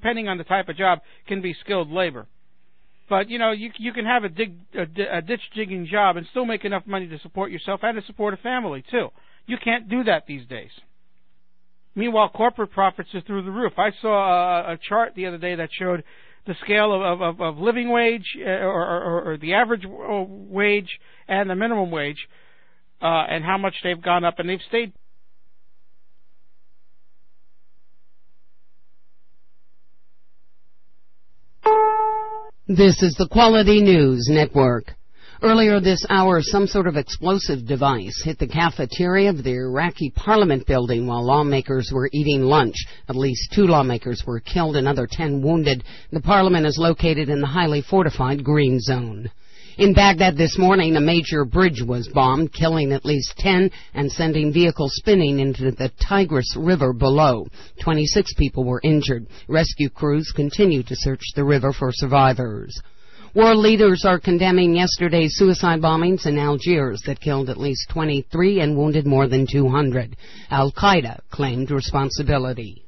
depending on the type of job, can be skilled labor. But, you can have a ditch digging job and still make enough money to support yourself and to support a family, too. You can't do that these days. Meanwhile, corporate profits are through the roof. I saw a chart the other day that showed the scale of living wage or the average wage and the minimum wage and how much they've gone up, and they've stayed. This is the Quality News Network. Earlier this hour, some sort of explosive device hit the cafeteria of the Iraqi Parliament building while lawmakers were eating lunch. At least 2 lawmakers were killed, another 10 wounded. The parliament is located in the highly fortified Green Zone. In Baghdad this morning, a major bridge was bombed, killing at least 10 and sending vehicles spinning into the Tigris River below. 26 people were injured. Rescue crews continue to search the river for survivors. World leaders are condemning yesterday's suicide bombings in Algiers that killed at least 23 and wounded more than 200. Al-Qaeda claimed responsibility.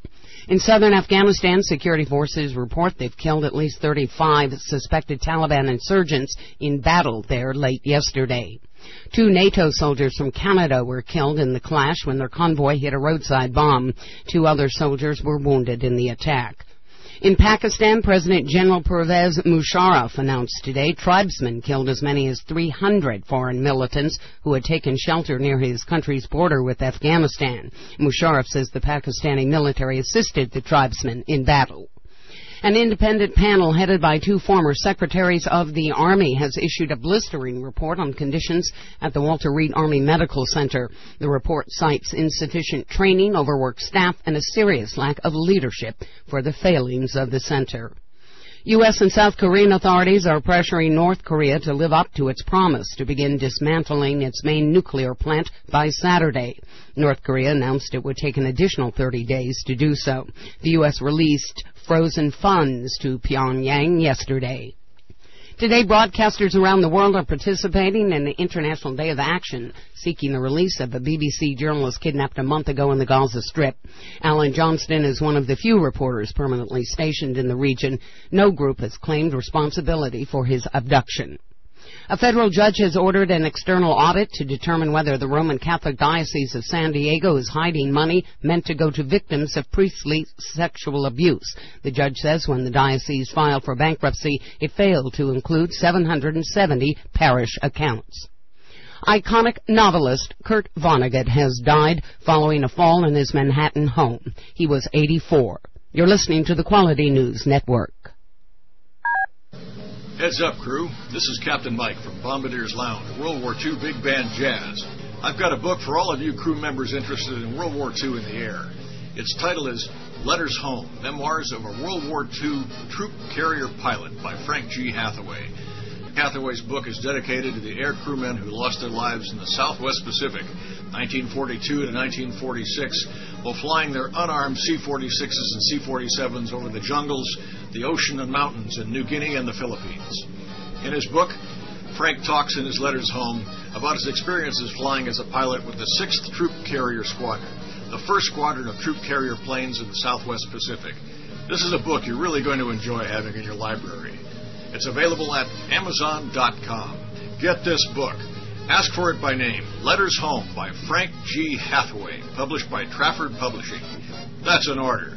In southern Afghanistan, security forces report they've killed at least 35 suspected Taliban insurgents in battle there late yesterday. 2 NATO soldiers from Canada were killed in the clash when their convoy hit a roadside bomb. 2 other soldiers were wounded in the attack. In Pakistan, President General Pervez Musharraf announced today tribesmen killed as many as 300 foreign militants who had taken shelter near his country's border with Afghanistan. Musharraf says the Pakistani military assisted the tribesmen in battle. An independent panel headed by 2 former secretaries of the Army has issued a blistering report on conditions at the Walter Reed Army Medical Center. The report cites insufficient training, overworked staff, and a serious lack of leadership for the failings of the center. U.S. and South Korean authorities are pressuring North Korea to live up to its promise to begin dismantling its main nuclear plant by Saturday. North Korea announced it would take an additional 30 days to do so. The U.S. released frozen funds to Pyongyang yesterday. Today, broadcasters around the world are participating in the International Day of Action, seeking the release of a BBC journalist kidnapped a month ago in the Gaza Strip. Alan Johnston is one of the few reporters permanently stationed in the region. No group has claimed responsibility for his abduction. A federal judge has ordered an external audit to determine whether the Roman Catholic Diocese of San Diego is hiding money meant to go to victims of priestly sexual abuse. The judge says when the diocese filed for bankruptcy, it failed to include 770 parish accounts. Iconic novelist Kurt Vonnegut has died following a fall in his Manhattan home. He was 84. You're listening to the Quality News Network. Heads up, crew. This is Captain Mike from Bombardier's Lounge, World War II Big Band Jazz. I've got a book for all of you crew members interested in World War II in the air. Its title is Letters Home, Memoirs of a World War II Troop Carrier Pilot by Frank G. Hathaway. Hathaway's book is dedicated to the air crewmen who lost their lives in the Southwest Pacific, 1942 to 1946, while flying their unarmed C-46s and C-47s over the jungles, the ocean and mountains in New Guinea and the Philippines. In his book, Frank talks in his letters home about his experiences flying as a pilot with the 6th Troop Carrier Squadron, the first squadron of troop carrier planes in the Southwest Pacific. This is a book you're really going to enjoy having in your library. It's available at Amazon.com. Get this book. Ask for it by name. Letters Home by Frank G. Hathaway, published by Trafford Publishing. That's an order.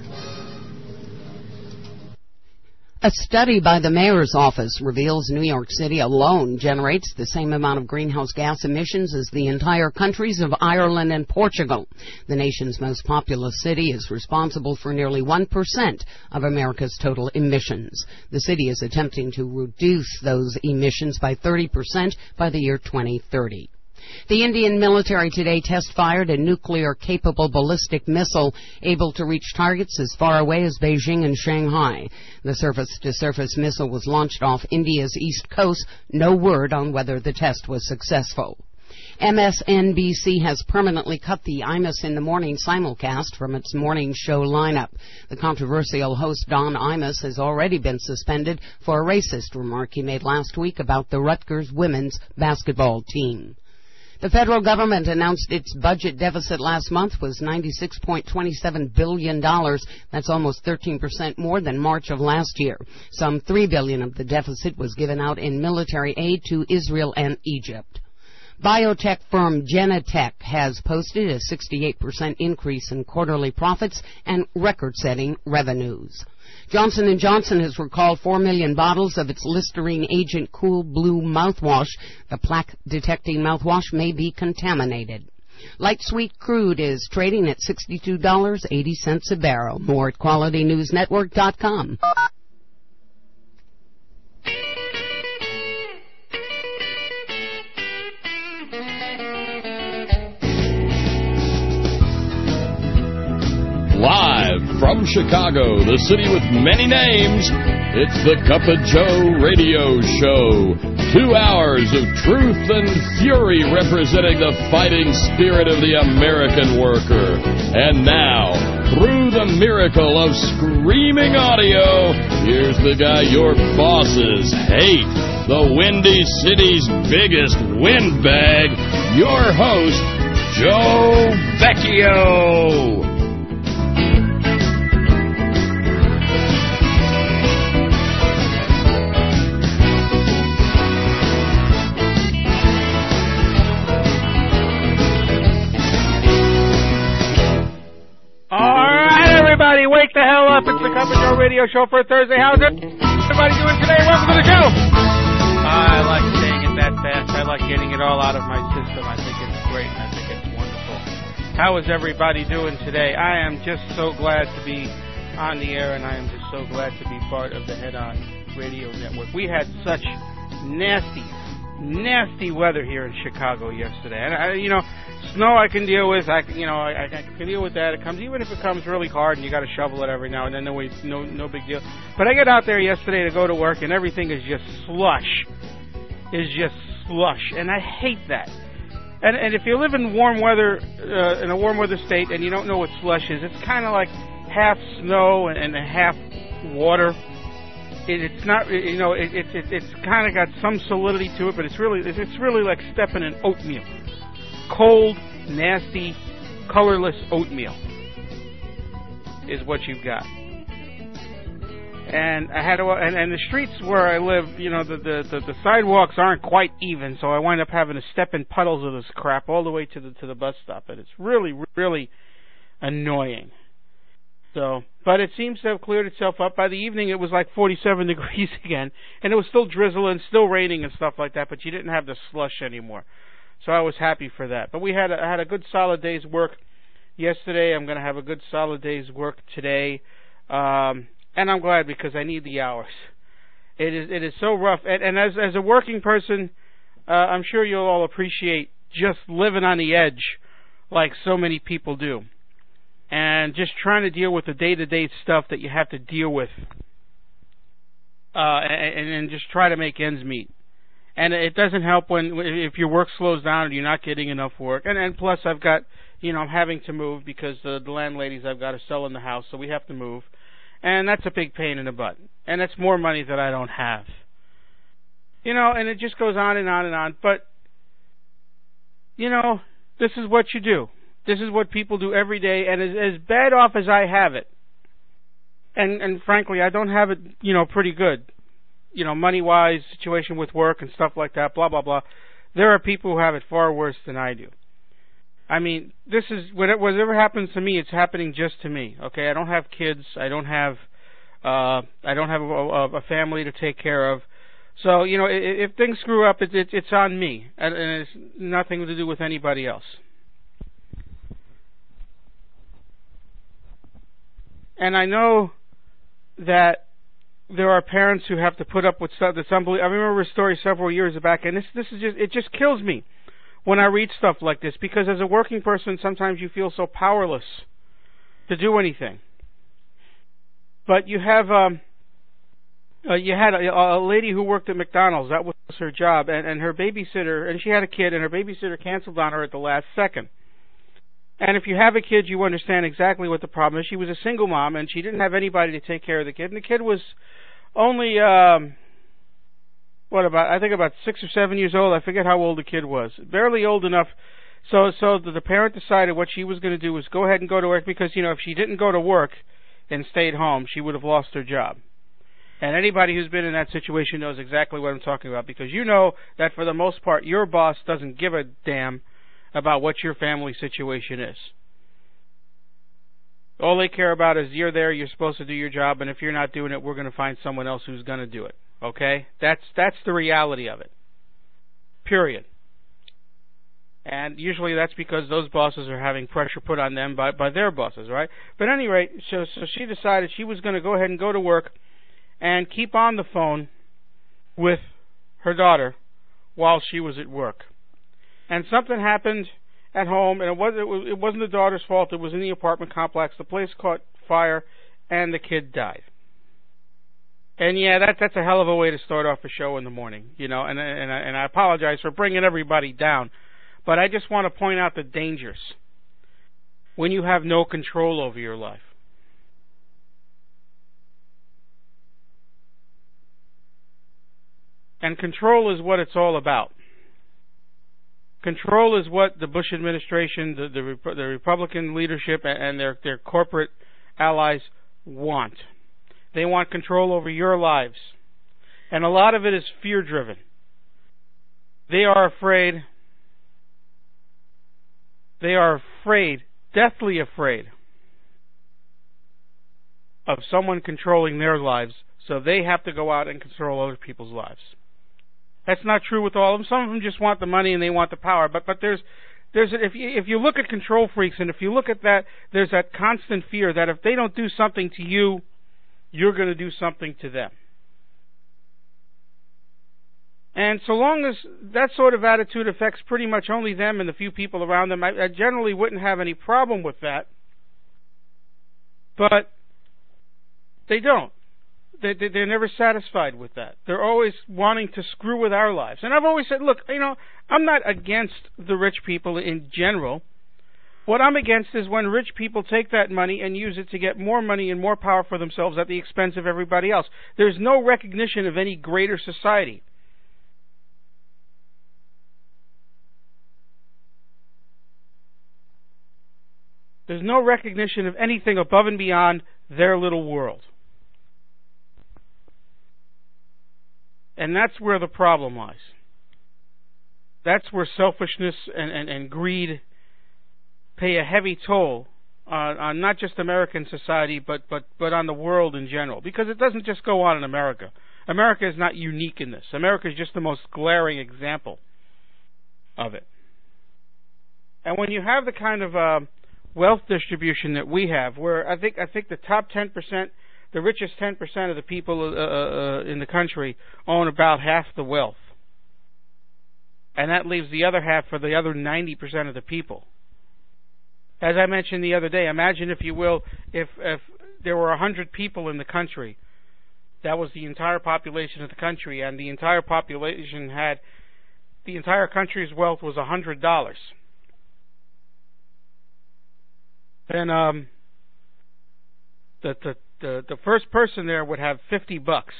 A study by the mayor's office reveals New York City alone generates the same amount of greenhouse gas emissions as the entire countries of Ireland and Portugal. The nation's most populous city is responsible for nearly 1% of America's total emissions. The city is attempting to reduce those emissions by 30% by the year 2030. The Indian military today test-fired a nuclear-capable ballistic missile able to reach targets as far away as Beijing and Shanghai. The surface-to-surface missile was launched off India's east coast. No word on whether the test was successful. MSNBC has permanently cut the Imus in the Morning simulcast from its morning show lineup. The controversial host Don Imus has already been suspended for a racist remark he made last week about the Rutgers women's basketball team. The federal government announced its budget deficit last month was $96.27 billion. That's almost 13% more than March of last year. Some $3 billion of the deficit was given out in military aid to Israel and Egypt. Biotech firm Genentech has posted a 68% increase in quarterly profits and record-setting revenues. Johnson & Johnson has recalled 4 million bottles of its Listerine Agent Cool Blue mouthwash. The plaque-detecting mouthwash may be contaminated. Light sweet crude is trading at $62.80 a barrel. More at QualityNewsNetwork.com. Live from Chicago, the city with many names, it's the Cup of Joe radio show. 2 hours of truth and fury representing the fighting spirit of the American worker. And now, through the miracle of screaming audio, here's the guy your bosses hate, the Windy City's biggest windbag, your host, Joe Vecchio. Everybody, wake the hell up. It's the Cup of Joe radio show for Thursday. How's it? Everybody doing today? Welcome to the show. I like saying it that fast. I like getting it all out of my system. I think it's great, and I think it's wonderful. How is everybody doing today? I am just so glad to be on the air, and I am just so glad to be part of the Head On Radio Network. We had such nasty weather here in Chicago yesterday. And, snow I can deal with. I can deal with that. It comes, even if it comes really hard and you got to shovel it every now and then. No big deal. But I get out there yesterday to go to work and everything is just slush. And I hate that. And if you live in warm weather, in a warm weather state, and you don't know what slush is, it's kind of like half snow and half water. It's not, it's kind of got some solidity to it, but it's really like stepping in oatmeal. Cold, nasty, colorless oatmeal is what you've got. And I had to, and the streets where I live, the sidewalks aren't quite even, so I wind up having to step in puddles of this crap all the way to the bus stop, and it's really, really annoying. So, but it seems to have cleared itself up. By the evening, it was like 47 degrees again, and it was still drizzling, still raining and stuff like that, but you didn't have the slush anymore. So I was happy for that. But I had a good solid day's work yesterday. I'm going to have a good solid day's work today. And I'm glad because I need the hours. It is so rough. And as a working person, I'm sure you'll all appreciate just living on the edge like so many people do. And just trying to deal with the day-to-day stuff that you have to deal with. And just try to make ends meet. And it doesn't help if your work slows down and you're not getting enough work. And plus I've got, I'm having to move because the landladies I've got are selling the house, so we have to move. And that's a big pain in the butt. And that's more money that I don't have. And it just goes on and on and on. But, this is what you do. This is what people do every day. And as bad off as I have it, and frankly, I don't have it, pretty good. Money-wise, situation with work and stuff like that, blah, blah, blah. There are people who have it far worse than I do. I mean, this is, whatever happens to me, it's happening just to me, okay? I don't have kids. I don't have a family to take care of. So, if things screw up, it's on me. And it's nothing to do with anybody else. And I know that there are parents who have to put up with stuff that's unbelievable. I remember a story several years back, and this is it just kills me when I read stuff like this, because as a working person, sometimes you feel so powerless to do anything. But you had a lady who worked at McDonald's. That was her job, and her babysitter, and she had a kid, and her babysitter canceled on her at the last second. And if you have a kid, you understand exactly what the problem is. She was a single mom, and she didn't have anybody to take care of the kid. And the kid was only, I think about 6 or 7 years old. I forget how old the kid was. Barely old enough. So the parent decided what she was going to do was go ahead and go to work because, if she didn't go to work and stayed home, she would have lost her job. And anybody who's been in that situation knows exactly what I'm talking about, because you know that for the most part, your boss doesn't give a damn about what your family situation is. All they care about is you're there, you're supposed to do your job, and if you're not doing it, we're going to find someone else who's going to do it. Okay? That's the reality of it. Period. And usually that's because those bosses are having pressure put on them by their bosses, right? But at any rate, so she decided she was going to go ahead and go to work and keep on the phone with her daughter while she was at work. And something happened at home, and it wasn't the daughter's fault. It was in the apartment complex. The place caught fire, and the kid died. And yeah, that's a hell of a way to start off a show in the morning, and I apologize for bringing everybody down, but I just want to point out the dangers when you have no control over your life. And control is what it's all about. Control is what the Bush administration, the Republican leadership, and their corporate allies want. They want control over your lives. And a lot of it is fear-driven. They are afraid, deathly afraid, of someone controlling their lives, so they have to go out and control other people's lives. That's not true with all of them. Some of them just want the money and they want the power. But there's if you look at control freaks, and if you look at that, there's that constant fear that if they don't do something to you, you're going to do something to them. And so long as that sort of attitude affects pretty much only them and the few people around them, I generally wouldn't have any problem with that. But they don't. They're never satisfied with that. They're always wanting to screw with our lives. And I've always said, look, I'm not against the rich people in general. What I'm against is when rich people take that money and use it to get more money and more power for themselves at the expense of everybody else. There's no recognition of any greater society. There's no recognition of anything above and beyond their little world. And that's where the problem lies. That's where selfishness and greed pay a heavy toll on not just American society, but on the world in general. Because it doesn't just go on in America. America is not unique in this. America is just the most glaring example of it. And when you have the kind of wealth distribution that we have, where I think the top 10%, the richest 10% of the people in the country own about half the wealth. And that leaves the other half for the other 90% of the people. As I mentioned the other day, imagine, if you will, if there were 100 people in the country, that was the entire population of the country, and the entire population had, the entire country's wealth was $100. Then the first person there would have $50,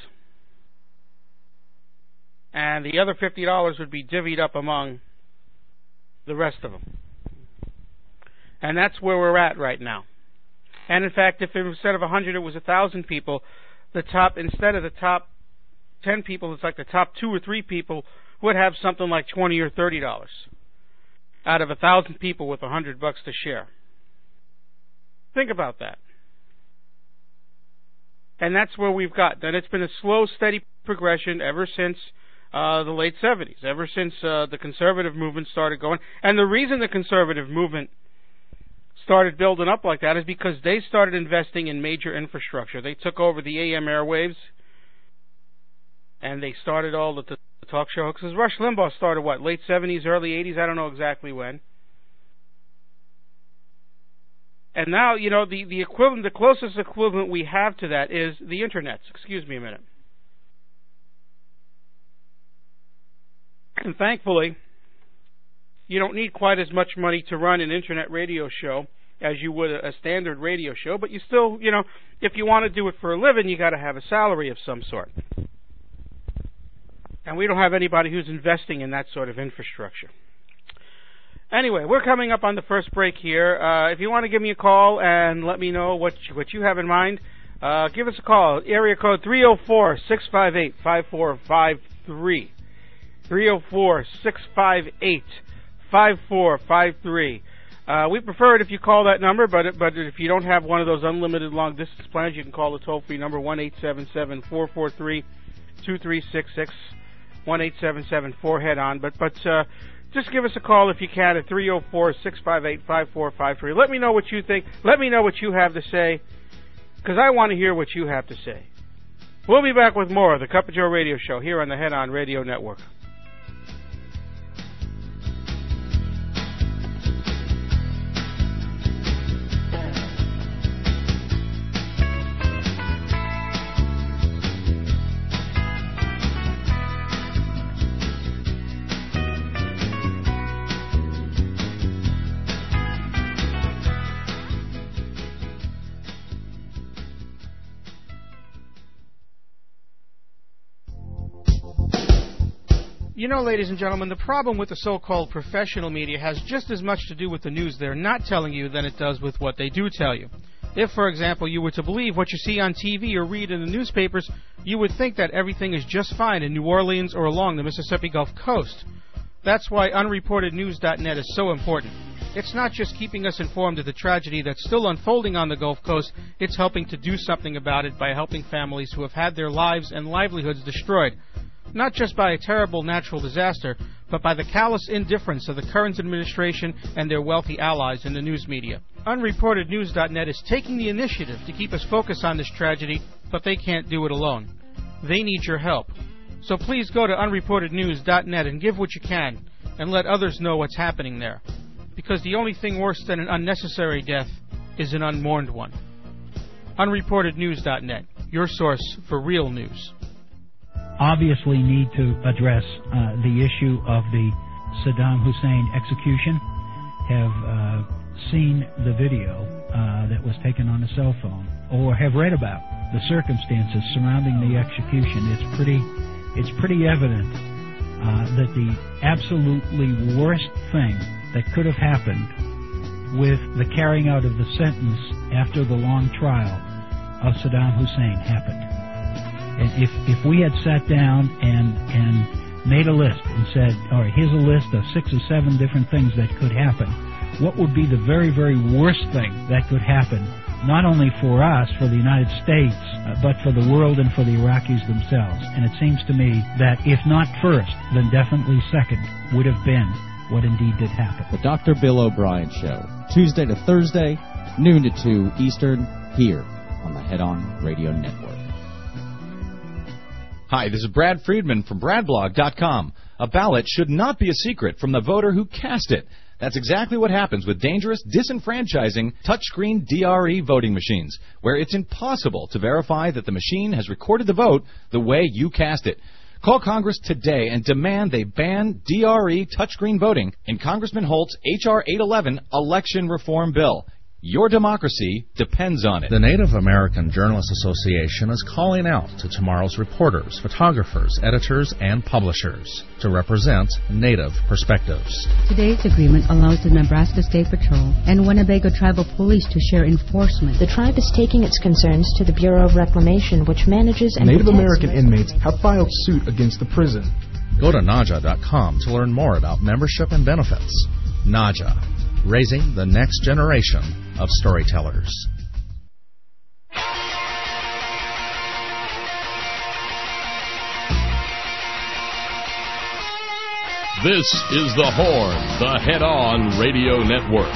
and the other $50 would be divvied up among the rest of them. And that's where we're at right now. And in fact, if instead of 100 it was 1,000 people, instead of the top 10 people, it's like the top 2 or 3 people would have something like $20 or $30 out of 1,000 people with $100 to share. Think about that. And that's where we've got. And it's been a slow, steady progression ever since the late 70s, ever since the conservative movement started going. And the reason the conservative movement started building up like that is because they started investing in major infrastructure. They took over the AM airwaves, and they started all the talk show hosts. Rush Limbaugh started, late 70s, early 80s? I don't know exactly when. And now, the equivalent, the closest equivalent we have to that is the Internet. Excuse me a minute. And thankfully, you don't need quite as much money to run an Internet radio show as you would a standard radio show, but you still, if you want to do it for a living, you got to have a salary of some sort. And we don't have anybody who's investing in that sort of infrastructure. Anyway, we're coming up on the first break here. If you want to give me a call and let me know what you have in mind, give us a call. Area code 304-658-5453. 304-658-5453. We prefer it if you call that number, but if you don't have one of those unlimited long-distance plans, you can call the toll-free number 1-877-443-2366, 1-877-4-HEAD-ON. But just give us a call if you can at 304-658-5453. Let me know what you think. Let me know what you have to say, because I want to hear what you have to say. We'll be back with more of the Cup of Joe radio show here on the Head On Radio Network. You know, ladies and gentlemen, the problem with the so-called professional media has just as much to do with the news they're not telling you than it does with what they do tell you. If, for example, you were to believe what you see on TV or read in the newspapers, you would think that everything is just fine in New Orleans or along the Mississippi Gulf Coast. That's why unreportednews.net is so important. It's not just keeping us informed of the tragedy that's still unfolding on the Gulf Coast, it's helping to do something about it by helping families who have had their lives and livelihoods destroyed. Not just by a terrible natural disaster, but by the callous indifference of the current administration and their wealthy allies in the news media. Unreportednews.net is taking the initiative to keep us focused on this tragedy, but they can't do it alone. They need your help. So please go to unreportednews.net and give what you can, and let others know what's happening there. Because the only thing worse than an unnecessary death is an unmourned one. Unreportednews.net, your source for real news. Obviously need to address the issue of the Saddam Hussein execution. Have seen the video that was taken on a cell phone, or have read about the circumstances surrounding the execution. It's pretty evident that the absolutely worst thing that could have happened with the carrying out of the sentence after the long trial of Saddam Hussein happened. And if we had sat down and made a list and said, all right, here's a list of 6 or 7 different things that could happen, what would be the very, very worst thing that could happen, not only for us, for the United States, but for the world and for the Iraqis themselves? And it seems to me that if not first, then definitely second would have been what indeed did happen. The Dr. Bill O'Brien Show, Tuesday to Thursday, noon to 2 Eastern, here on the Head On Radio Network. Hi, this is Brad Friedman from BradBlog.com. A ballot should not be a secret from the voter who cast it. That's exactly what happens with dangerous, disenfranchising, touchscreen DRE voting machines, where it's impossible to verify that the machine has recorded the vote the way you cast it. Call Congress today and demand they ban DRE touchscreen voting in Congressman Holt's H.R. 811 election reform bill. Your democracy depends on it. The Native American Journalists Association is calling out to tomorrow's reporters, photographers, editors, and publishers to represent Native perspectives. Today's agreement allows the Nebraska State Patrol and Winnebago Tribal Police to share enforcement. The tribe is taking its concerns to the Bureau of Reclamation, which manages and Native American inmates have filed suit against the prison. Go to NAJA.com to learn more about membership and benefits. NAJA, raising the next generation of storytellers. This is The Horn, the Head On Radio Network.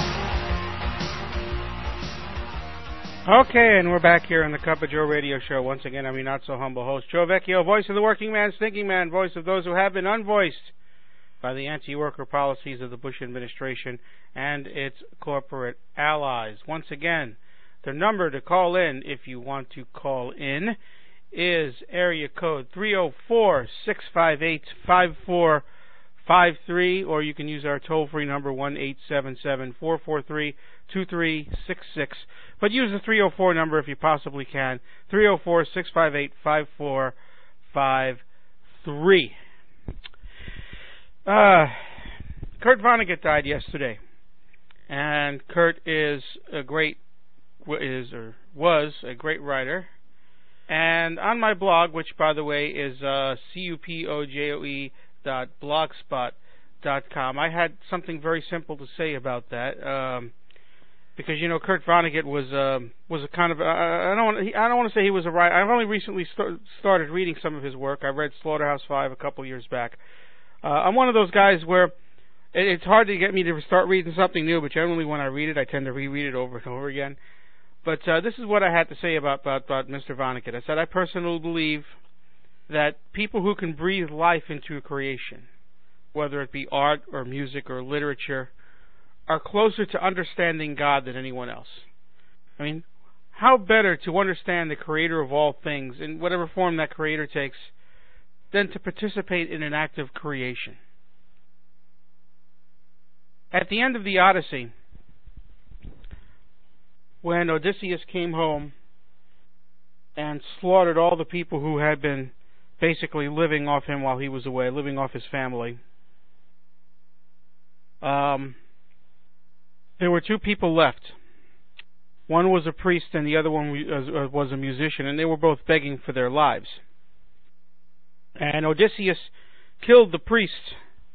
Okay, and we're back here on the Cup of Joe radio show. Once again, I'm your not-so-humble host, Joe Vecchio, voice of the working man, thinking man, voice of those who have been unvoiced by the anti-worker policies of the Bush administration and its corporate allies. Once again, the number to call in, if you want to call in, is area code 304-658-5453, or you can use our toll-free number 1-877-443-2366. But use the 304 number if you possibly can, 304-658-5453. Kurt Vonnegut died yesterday, and Kurt was a great writer. And on my blog, which by the way is cupojoe.blogspot.com, I had something very simple to say about that. Because Kurt Vonnegut was a kind of I don't want to say he was a writer. I've only recently started reading some of his work. I read Slaughterhouse-Five a couple years back. I'm one of those guys where it's hard to get me to start reading something new, but generally when I read it, I tend to reread it over and over again. But this is what I had to say about Mr. Vonnegut. I said I personally believe that people who can breathe life into a creation, whether it be art or music or literature, are closer to understanding God than anyone else. I mean, how better to understand the creator of all things, in whatever form that creator takes, than to participate in an act of creation. At the end of the Odyssey, when Odysseus came home and slaughtered all the people who had been basically living off him while he was away, living off his family, there were two people left. One was a priest and the other one was a musician, and they were both begging for their lives. And Odysseus killed the priest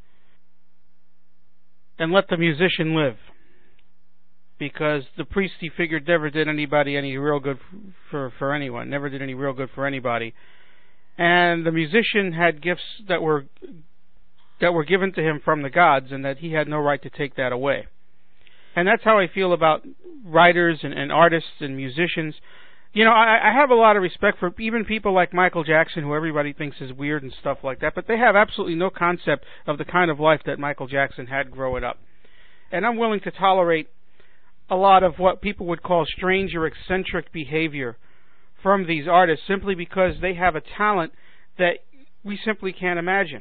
and let the musician live, because the priest, he figured, never did anybody any real good for anyone, never did any real good for anybody. And the musician had gifts that were given to him from the gods, and that he had no right to take that away. And that's how I feel about writers and artists and musicians. I have a lot of respect for even people like Michael Jackson, who everybody thinks is weird and stuff like that, but they have absolutely no concept of the kind of life that Michael Jackson had growing up. And I'm willing to tolerate a lot of what people would call strange or eccentric behavior from these artists, simply because they have a talent that we simply can't imagine.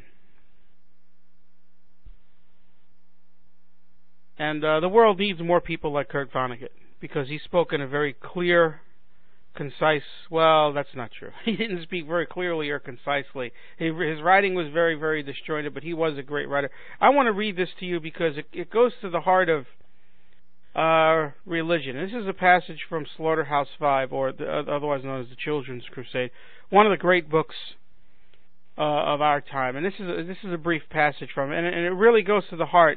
And the world needs more people like Kurt Vonnegut, because he spoke in a very clear, concise, well, that's not true. He didn't speak very clearly or concisely. His writing was very, very disjointed, but he was a great writer. I want to read this to you because it goes to the heart of religion. This is a passage from Slaughterhouse-Five, or otherwise known as the Children's Crusade, one of the great books of our time. And this is a brief passage from it, and it really goes to the heart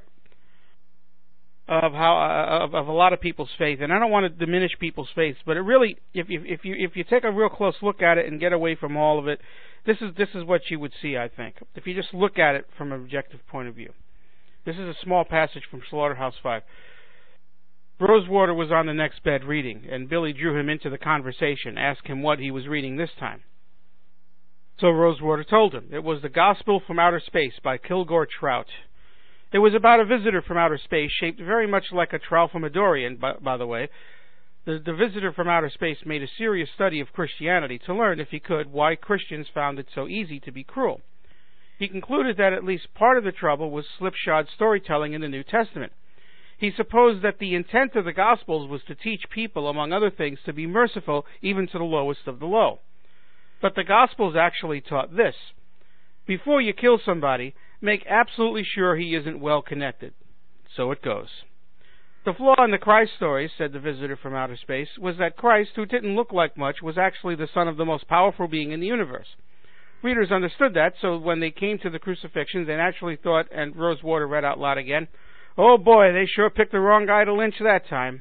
of how of a lot of people's faith. And I don't want to diminish people's faith, but it really, if you take a real close look at it and get away from all of it, this is what you would see, I think, if you just look at it from an objective point of view. This is a small passage from Slaughterhouse-Five. Rosewater was on the next bed reading, and Billy drew him into the conversation, asked him what he was reading this time. So Rosewater told him. It was The Gospel from Outer Space by Kilgore Trout. It was about a visitor from outer space, shaped very much like a Tralfamadorian, by the way. The visitor from outer space made a serious study of Christianity to learn, if he could, why Christians found it so easy to be cruel. He concluded that at least part of the trouble was slipshod storytelling in the New Testament. He supposed that the intent of the Gospels was to teach people, among other things, to be merciful even to the lowest of the low. But the Gospels actually taught this: before you kill somebody, make absolutely sure he isn't well connected. So it goes. The flaw in the Christ story, said the visitor from outer space, was that Christ, who didn't look like much, was actually the son of the most powerful being in the universe. Readers understood that, so when they came to the crucifixion, they naturally thought, and Rosewater read out loud again, "Oh boy, they sure picked the wrong guy to lynch that time."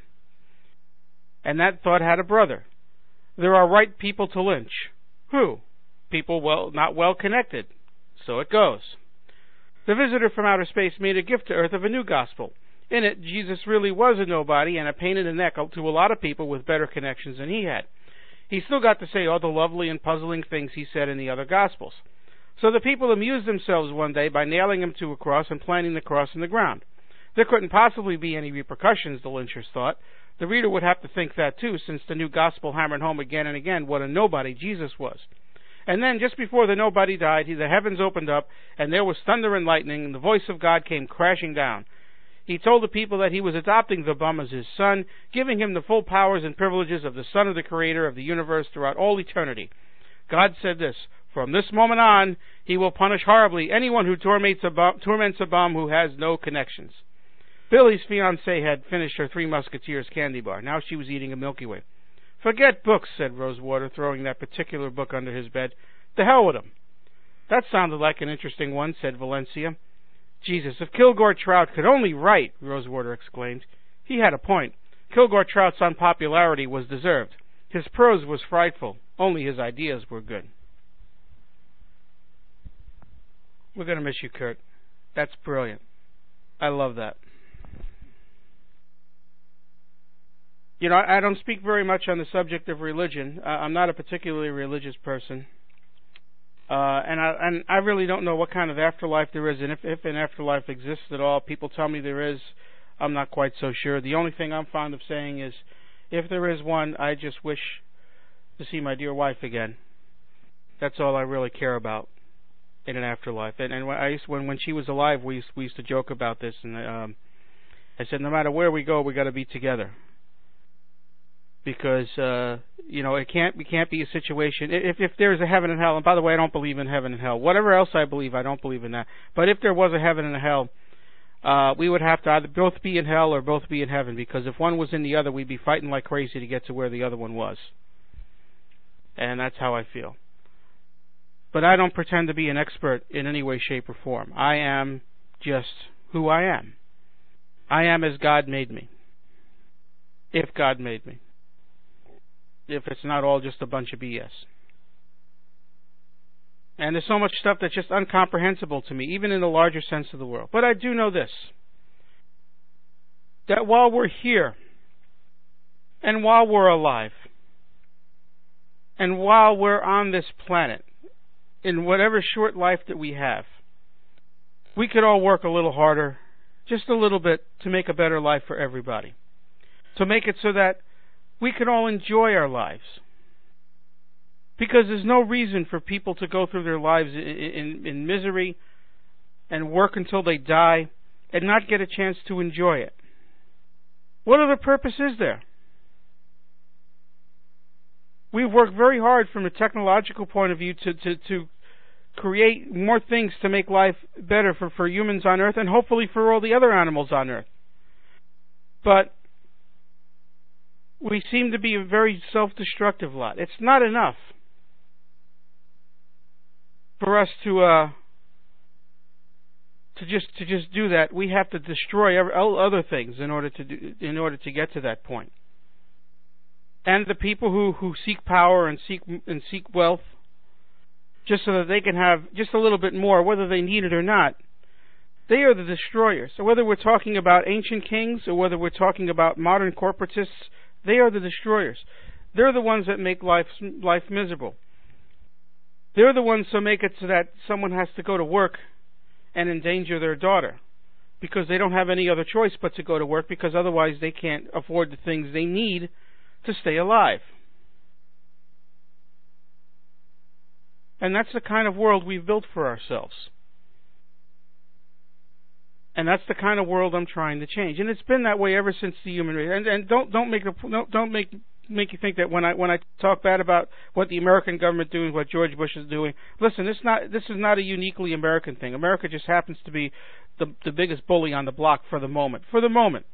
And that thought had a brother. There are right people to lynch. Who? People not well connected. So it goes. The visitor from outer space made a gift to Earth of a new gospel. In it, Jesus really was a nobody and a pain in the neck to a lot of people with better connections than he had. He still got to say all the lovely and puzzling things he said in the other gospels. So the people amused themselves one day by nailing him to a cross and planting the cross in the ground. There couldn't possibly be any repercussions, the lynchers thought. The reader would have to think that too, since the new gospel hammered home again and again what a nobody Jesus was. And then, just before the nobody died, the heavens opened up, and there was thunder and lightning, and the voice of God came crashing down. He told the people that he was adopting the bum as his son, giving him the full powers and privileges of the son of the creator of the universe throughout all eternity. God said this: From this moment on, he will punish horribly anyone who torments a bum who has no connections. Billy's fiancée had finished her Three Musketeers candy bar. Now she was eating a Milky Way. Forget books, said Rosewater, throwing that particular book under his bed. The hell with them. That sounded like an interesting one, said Valencia. Jesus, if Kilgore Trout could only write, Rosewater exclaimed. He had a point. Kilgore Trout's unpopularity was deserved. His prose was frightful. Only his ideas were good. We're going to miss you, Kurt. That's brilliant. I love that. You know, I don't speak very much on the subject of religion. I'm not a particularly religious person. And I really don't know what kind of afterlife there is, and if an afterlife exists at all. People tell me there is. I'm not quite so sure. The only thing I'm fond of saying is, if there is one, I just wish to see my dear wife again. That's all I really care about in an afterlife. And when she was alive, we used to joke about this, and I said, no matter where we go, we got to be together. Because you know, it can't be a situation. If there's a heaven and hell, and by the way, I don't believe in heaven and hell. Whatever else I believe, I don't believe in that. But if there was a heaven and a hell, we would have to either both be in hell or both be in heaven. Because if one was in the other, we'd be fighting like crazy to get to where the other one was. And that's how I feel. But I don't pretend to be an expert in any way, shape, or form. I am just who I am. I am as God made me. If God made me. If it's not all just a bunch of BS. And there's so much stuff that's just incomprehensible to me, even in the larger sense of the world. But I do know this, that while we're here, and while we're alive, and while we're on this planet, in whatever short life that we have, we could all work a little harder, just a little bit, to make a better life for everybody. To make it so that we can all enjoy our lives. Because there's no reason for people to go through their lives in misery and work until they die and not get a chance to enjoy it. What other purpose is there? We've worked very hard from a technological point of view to create more things to make life better for humans on Earth and hopefully for all the other animals on Earth. But we seem to be a very self-destructive lot. It's not enough for us to just do that. We have to destroy other things in order to get to that point. And the people who seek power and seek wealth, just so that they can have just a little bit more, whether they need it or not, they are the destroyers. So whether we're talking about ancient kings or whether we're talking about modern corporatists, they are the destroyers. They're the ones that make life miserable. They're the ones who make it so that someone has to go to work and endanger their daughter because they don't have any other choice but to go to work, because otherwise they can't afford the things they need to stay alive. And that's the kind of world we've built for ourselves. And that's the kind of world I'm trying to change. And it's been that way ever since the human race. And don't make you think that when I talk bad about what the American government doing, what George Bush is doing. Listen, this is not a uniquely American thing. America just happens to be the biggest bully on the block for the moment. For the moment.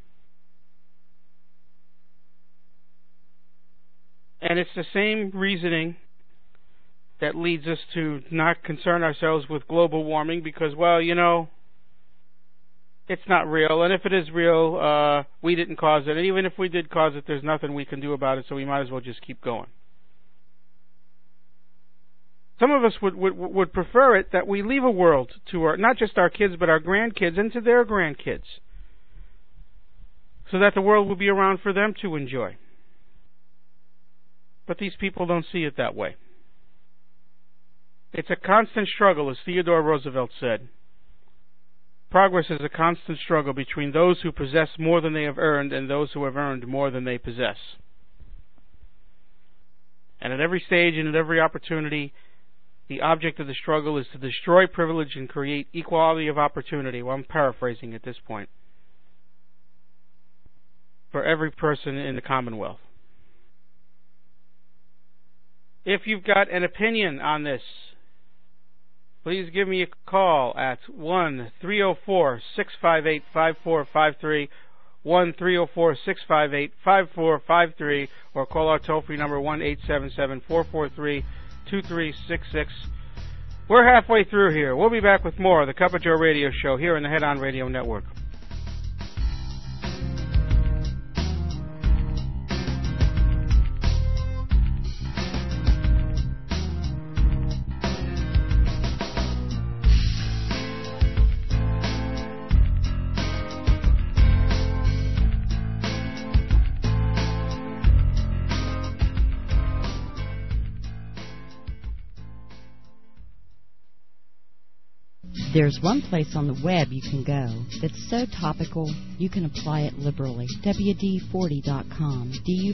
And it's the same reasoning that leads us to not concern ourselves with global warming because, well, you know, it's not real, and if it is real, we didn't cause it. And even if we did cause it, there's nothing we can do about it, so we might as well just keep going. Some of us would prefer it that we leave a world to our, not just our kids, but our grandkids and to their grandkids, so that the world will be around for them to enjoy. But these people don't see it that way. It's a constant struggle, as Theodore Roosevelt said. Progress is a constant struggle between those who possess more than they have earned and those who have earned more than they possess. And at every stage and at every opportunity, the object of the struggle is to destroy privilege and create equality of opportunity. Well, I'm paraphrasing at this point. For every person in the Commonwealth. If you've got an opinion on this, please give me a call at 1-304-658-5453, 1-304-658-5453, or call our toll-free number 1-877-443-2366. We're halfway through here. We'll be back with more of the Cup of Joe radio show here on the Head On Radio Network. There's one place on the web you can go that's so topical you can apply it liberally. WD40.com.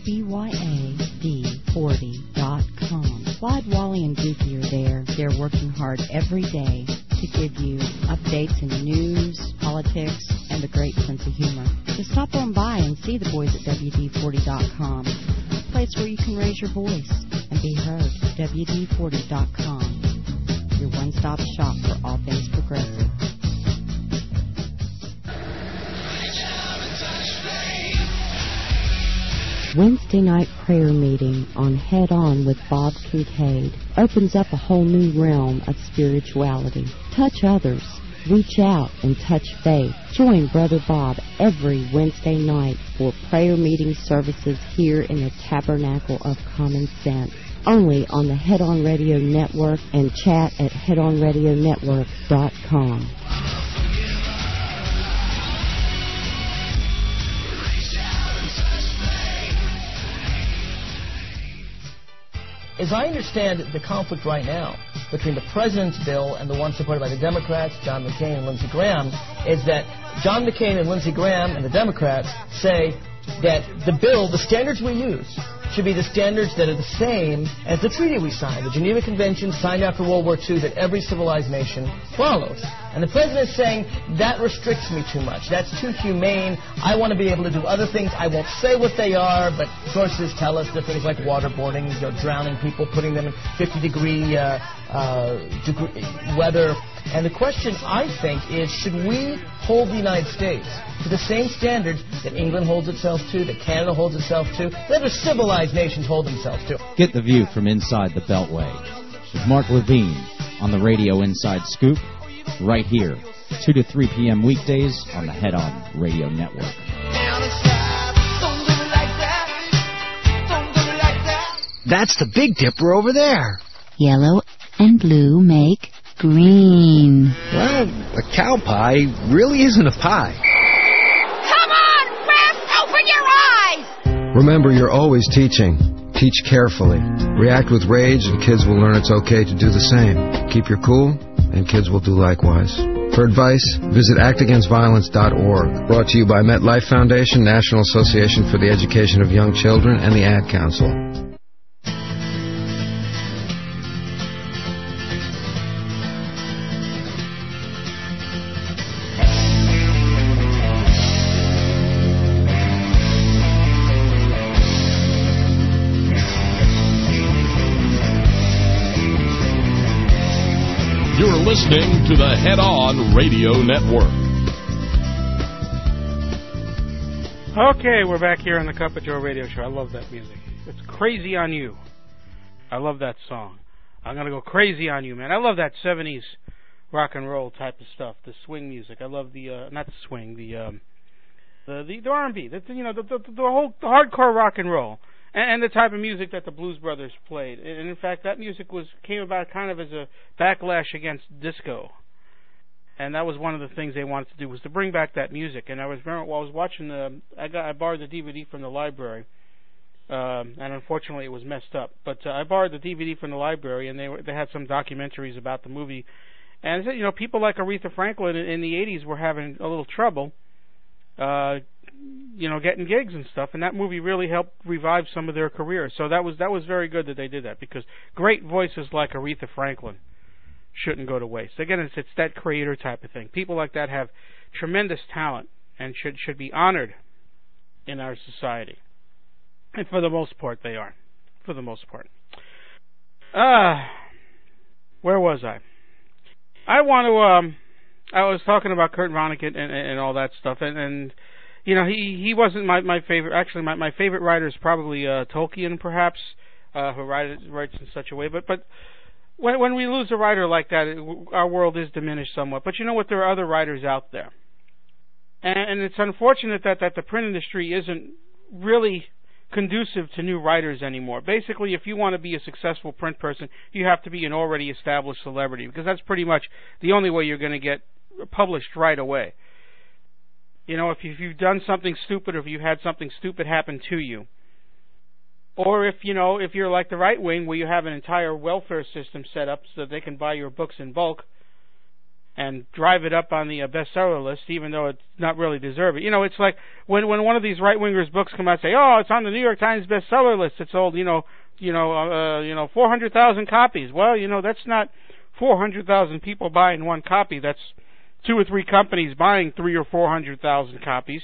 DUBYAD40.com. Clyde, Wally, and Goofy are there. They're working hard every day to give you updates in news, politics, and a great sense of humor. So stop on by and see the boys at WD40.com. A place where you can raise your voice and be heard. WD40.com. Your one-stop shop for all things progressive. Wednesday night prayer meeting on Head On with Bob Kincaid opens up a whole new realm of spirituality. Touch others. Reach out and touch faith. Join Brother Bob every Wednesday night for prayer meeting services here in the Tabernacle of Common Sense. Only on the Head On Radio Network, and chat at headonradionetwork.com. As I understand the conflict right now between the President's bill and the one supported by the Democrats, John McCain and Lindsey Graham, is that John McCain and Lindsey Graham and the Democrats say that the bill, the standards we use, should be the standards that are the same as the treaty we signed, the Geneva Convention signed after World War II that every civilized nation follows. And the President is saying, that restricts me too much. That's too humane. I want to be able to do other things. I won't say what they are, but sources tell us they're things like waterboarding, drowning people, putting them in 50-degree weather. And the question, I think, is should we hold the United States to the same standards that England holds itself to, that Canada holds itself to, that other civilized nations hold themselves to? Get the view from inside the Beltway with Mark Levine on the Radio Inside Scoop, right here, 2 to 3 p.m. weekdays on the Head On Radio Network. That's the Big Dipper over there. Yellow and blue make green. Well, a cow pie really isn't a pie. Come on, Riff! Open your eyes! Remember, you're always teaching. Teach carefully. React with rage, and kids will learn it's okay to do the same. Keep your cool, and kids will do likewise. For advice, visit actagainstviolence.org. Brought to you by MetLife Foundation, National Association for the Education of Young Children, and the Ad Council. Listening to the Head On Radio Network. Okay, we're back here on the Cup of Joe radio show. I love that music. It's Crazy on You. I love that song. I'm going to go crazy on you, man. I love that 70s rock and roll type of stuff, the swing music. I love the, not the swing, the R&B, the whole hardcore rock and roll. And the type of music that the Blues Brothers played. And in fact, that music came about kind of as a backlash against disco. And that was one of the things they wanted to do, was to bring back that music. And I was watching I borrowed the DVD from the library. And unfortunately it was messed up. But I borrowed the DVD from the library, and they had some documentaries about the movie. And people like Aretha Franklin in the 80s were having a little trouble getting gigs and stuff, and that movie really helped revive some of their careers. So that was very good that they did that, because great voices like Aretha Franklin shouldn't go to waste. Again, it's that creator type of thing. People like that have tremendous talent and should be honored in our society. And for the most part, they are. For the most part. Where was I? I was talking about Kurt Vonnegut and all that stuff, and you know, he wasn't my favorite. Actually, my favorite writer is probably Tolkien, perhaps, who writes in such a way. But when we lose a writer like that, our world is diminished somewhat. But you know what? There are other writers out there. And it's unfortunate that the print industry isn't really conducive to new writers anymore. Basically, if you want to be a successful print person, you have to be an already established celebrity, because that's pretty much the only way you're going to get published right away. You know, if you've done something stupid, or if you've had something stupid happen to you, or if you're like the right wing, where you have an entire welfare system set up so that they can buy your books in bulk and drive it up on the bestseller list, even though it's not really deserved. You know, it's like when one of these right-wingers' books come out and say, "Oh, it's on the New York Times bestseller list. It sold 400,000 copies." Well, you know, that's not 400,000 people buying one copy. That's 2 or 3 companies buying 300,000 or 400,000 copies.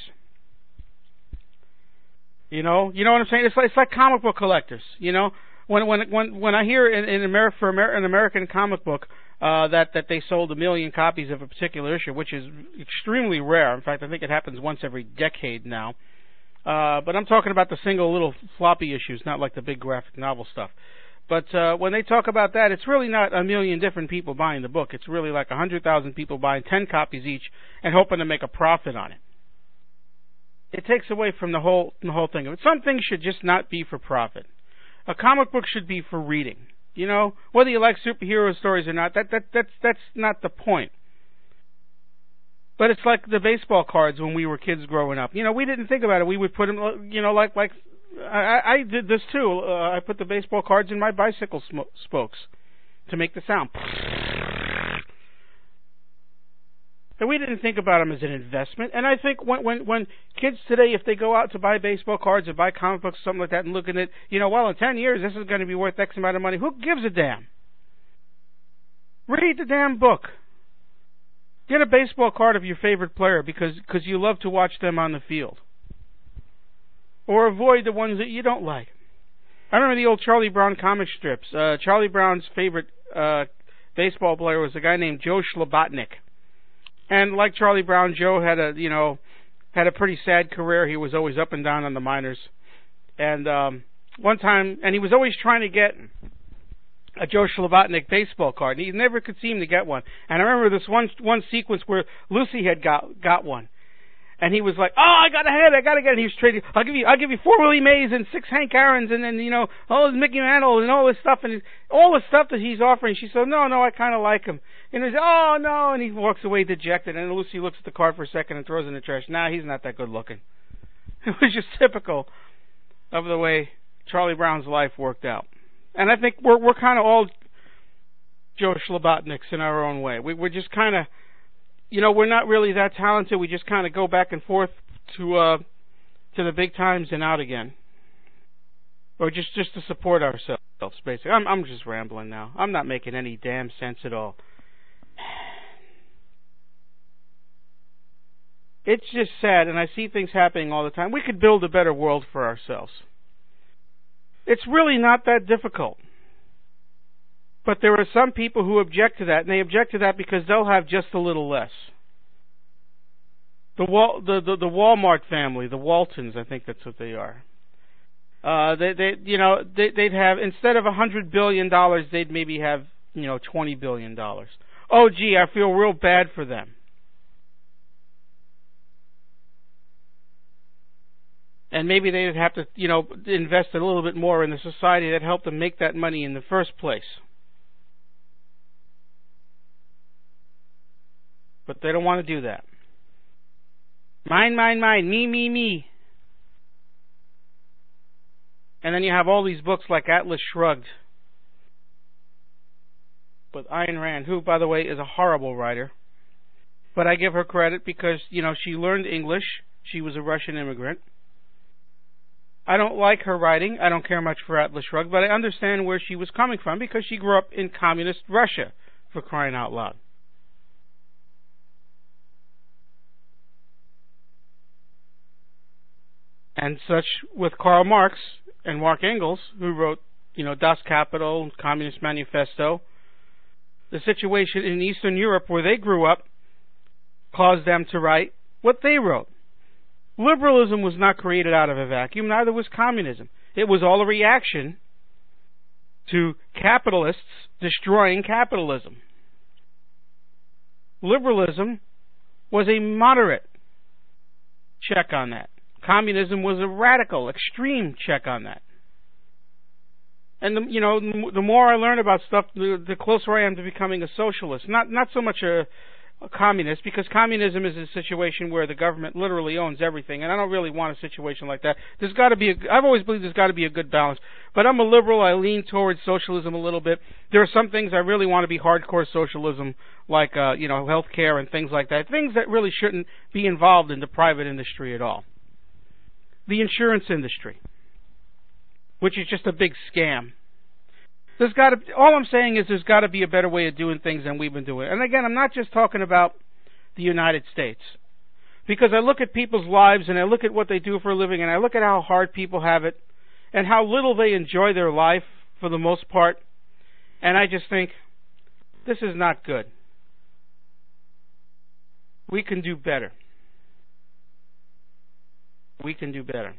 You know what I'm saying? It's like comic book collectors. You know, when I hear in America, for an American comic book, that they sold 1 million copies of a particular issue, which is extremely rare. In fact, I think it happens once every decade now. But I'm talking about the single little floppy issues, not like the big graphic novel stuff. But when they talk about that, it's really not 1 million different people buying the book. It's really like 100,000 people buying 10 copies each and hoping to make a profit on it. It takes away from the whole thing of it. Some things should just not be for profit. A comic book should be for reading. You know, whether you like superhero stories or not, that's not the point. But it's like the baseball cards when we were kids growing up. You know, we didn't think about it. We would put them, you know, like I did this too. I put the baseball cards in my bicycle spokes to make the sound. And we didn't think about them as an investment. And I think when kids today, if they go out to buy baseball cards or buy comic books, something like that, and look at it, you know, well, in 10 years, this is going to be worth X amount of money. Who gives a damn? Read the damn book. Get a baseball card of your favorite player because you love to watch them on the field. Or avoid the ones that you don't like. I remember the old Charlie Brown comic strips. Charlie Brown's favorite baseball player was a guy named Joe Slobotnik. And like Charlie Brown, Joe had a pretty sad career. He was always up and down on the minors. And one time, and he was always trying to get a Joe Slobotnik baseball card, and he never could seem to get one. And I remember this one sequence where Lucy had got one. And he was like, "Oh, I gotta get it." And he was trading. I'll give you 4 Willie Mays and 6 Hank Aarons, and then all this Mickey Mantle and all this stuff, and all the stuff that he's offering. She said, "No, I kind of like him." And he said, "Oh no," and he walks away dejected. And Lucy looks at the card for a second and throws it in the trash. Nah, he's not that good looking. It was just typical of the way Charlie Brown's life worked out. And I think we're kind of all Joe Slobotniks in our own way. We're just kind of. You know, we're not really that talented. We just kind of go back and forth to the big times and out again, or just to support ourselves. Basically, I'm just rambling now. I'm not making any damn sense at all. It's just sad, and I see things happening all the time. We could build a better world for ourselves. It's really not that difficult. But there are some people who object to that, and they object to that because they'll have just a little less. The Walmart family, the Waltons, I think that's what they are. They'd have, instead of $100 billion, they'd maybe have, $20 billion. Oh, gee, I feel real bad for them. And maybe they'd have to, invest a little bit more in the society that helped them make that money in the first place. But they don't want to do that. Mine, me. And then you have all these books like Atlas Shrugged with Ayn Rand, who, by the way, is a horrible writer. But I give her credit because, she learned English. She was a Russian immigrant. I don't like her writing. I don't care much for Atlas Shrugged, but I understand where she was coming from because she grew up in communist Russia, for crying out loud. And such with Karl Marx and Mark Engels, who wrote Das Kapital, Communist Manifesto. The situation in Eastern Europe where they grew up caused them to write what they wrote. Liberalism was not created out of a vacuum, neither was communism. It was all a reaction to capitalists destroying capitalism. Liberalism was a moderate check on that. Communism was a radical, extreme check on that. And the more I learn about stuff, the closer I am to becoming a socialist. Not so much a communist, because communism is a situation where the government literally owns everything, and I don't really want a situation like that. There's got to be I've always believed there's got to be a good balance. But I'm a liberal. I lean towards socialism a little bit. There are some things I really want to be hardcore socialism, like healthcare and things like that. Things that really shouldn't be involved in the private industry at all. The insurance industry, which is just a big scam. All I'm saying is there's got to be a better way of doing things than we've been doing. And again, I'm not just talking about the United States. Because I look at people's lives and I look at what they do for a living and I look at how hard people have it and how little they enjoy their life for the most part. And I just think, this is not good. We can do better. We can do better.